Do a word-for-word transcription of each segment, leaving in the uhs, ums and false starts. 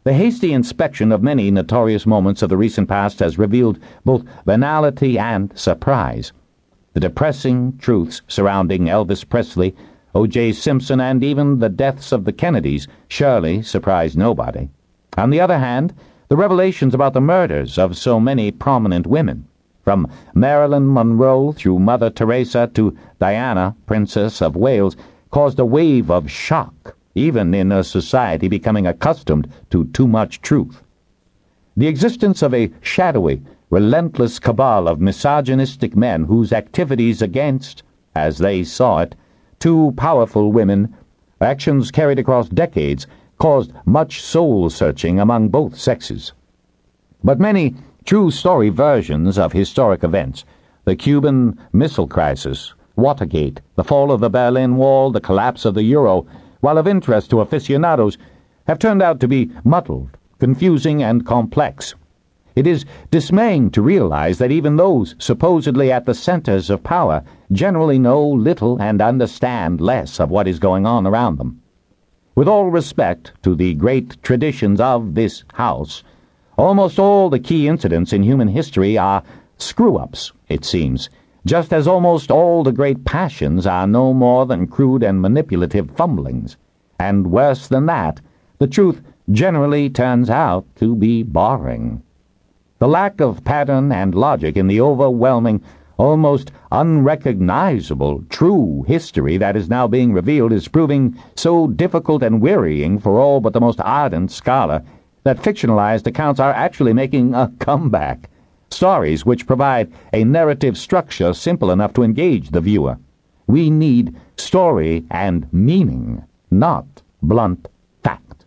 The hasty inspection of many notorious moments of the recent past has revealed both banality and surprise. The depressing truths surrounding Elvis Presley, O J Simpson, and even the deaths of the Kennedys surely surprised nobody. On the other hand, the revelations about the murders of so many prominent women, from Marilyn Monroe through Mother Teresa to Diana, Princess of Wales, caused a wave of shock, even in a society becoming accustomed to too much truth. The existence of a shadowy, relentless cabal of misogynistic men whose activities against, as they saw it, two powerful women, actions carried across decades, caused much soul-searching among both sexes. But many true-story versions of historic events, the Cuban Missile Crisis, Watergate, the fall of the Berlin Wall, the collapse of the euro, while of interest to aficionados, have turned out to be muddled, confusing, and complex. It is dismaying to realize that even those supposedly at the centers of power generally know little and understand less of what is going on around them. With all respect to the great traditions of this house, almost all the key incidents in human history are screw-ups, it seems, just as almost all the great passions are no more than crude and manipulative fumblings. And worse than that, the truth generally turns out to be boring. The lack of pattern and logic in the overwhelming, almost unrecognizable true history that is now being revealed is proving so difficult and wearying for all but the most ardent scholar that fictionalized accounts are actually making a comeback. Stories which provide a narrative structure simple enough to engage the viewer. We need story and meaning, not blunt fact.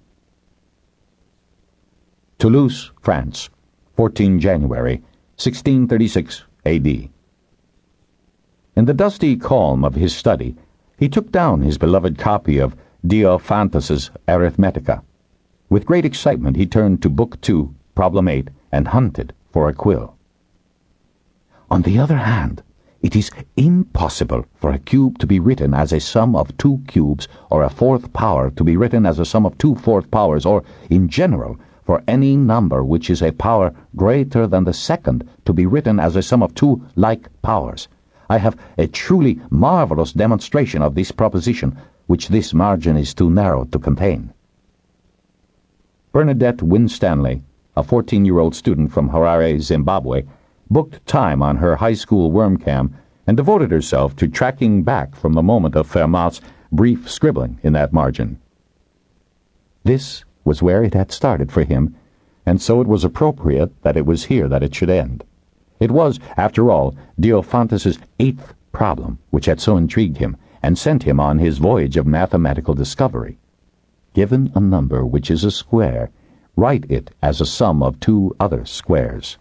Toulouse, France, fourteenth January, sixteen thirty-six A D In the dusty calm of his study, he took down his beloved copy of Diophantus's Arithmetica. With great excitement he turned to Book Two, Problem Eight, and hunted for a quill. On the other hand, it is impossible for a cube to be written as a sum of two cubes, or a fourth power to be written as a sum of two fourth powers, or, in general, for any number which is a power greater than the second to be written as a sum of two like powers. I have a truly marvelous demonstration of this proposition, which this margin is too narrow to contain. Bernadette Winstanley, a fourteen-year-old student from Harare, Zimbabwe, booked time on her high school worm cam and devoted herself to tracking back from the moment of Fermat's brief scribbling in that margin. This was where it had started for him, and so it was appropriate that it was here that it should end. It was, after all, Diophantus's eighth problem which had so intrigued him and sent him on his voyage of mathematical discovery. Given a number which is a square, write it as a sum of two other squares.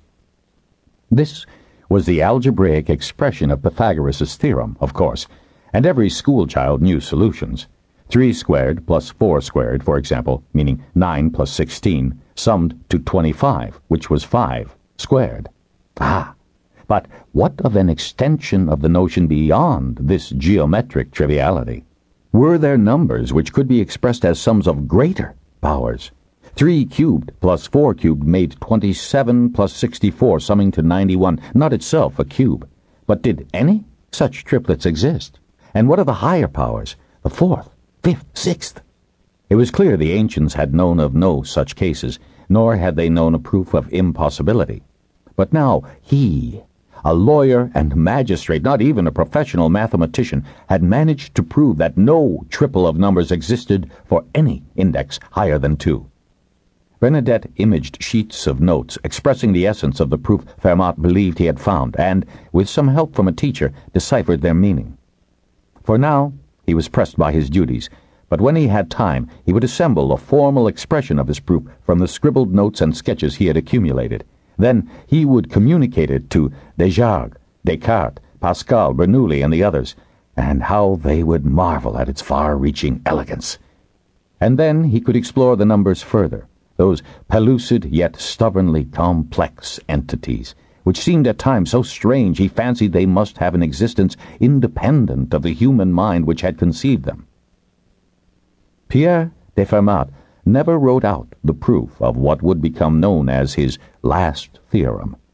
This was the algebraic expression of Pythagoras' theorem, of course, and every schoolchild knew solutions. Three squared plus four squared, for example, meaning nine plus sixteen, summed to twenty-five, which was five squared. Ah, but what of an extension of the notion beyond this geometric triviality? Were there numbers which could be expressed as sums of greater powers? Three cubed plus four cubed made twenty-seven plus sixty-four, summing to ninety-one, not itself a cube. But did any such triplets exist? And what of the higher powers, the fourth, fifth, sixth? It was clear the ancients had known of no such cases, nor had they known a proof of impossibility. But now he, a lawyer and magistrate, not even a professional mathematician, had managed to prove that no triple of numbers existed for any index higher than two. Bernadette imaged sheets of notes expressing the essence of the proof Fermat believed he had found, and, with some help from a teacher, deciphered their meaning. For now, he was pressed by his duties, but when he had time, he would assemble a formal expression of his proof from the scribbled notes and sketches he had accumulated. Then he would communicate it to Desargues, Descartes, Pascal, Bernoulli, and the others, and how they would marvel at its far-reaching elegance. And then he could explore the numbers further, those pellucid yet stubbornly complex entities, which seemed at times so strange he fancied they must have an existence independent of the human mind which had conceived them. Pierre de Fermat never wrote out the proof of what would become known as his last theorem.